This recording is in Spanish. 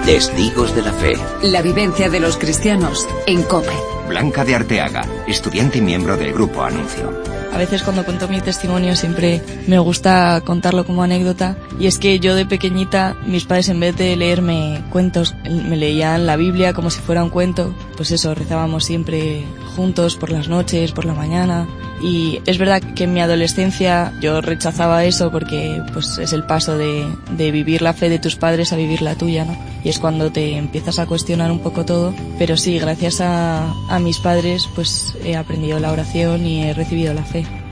Testigos de la Fe. La vivencia de los cristianos en COPE. Blanca de Arteaga, estudiante y miembro del Grupo Anuncio. A veces cuando cuento mi testimonio siempre me gusta contarlo como anécdota, y es que yo de pequeñita, mis padres en vez de leerme cuentos, me leían la Biblia como si fuera un cuento. Pues eso, rezábamos siempre juntos por las noches, por la mañana. Y es verdad que en mi adolescencia yo rechazaba eso porque pues es el paso de vivir la fe de tus padres a vivir la tuya, ¿no? Y es cuando te empiezas a cuestionar un poco todo. Pero sí, gracias a mis padres pues he aprendido la oración y he recibido la fe.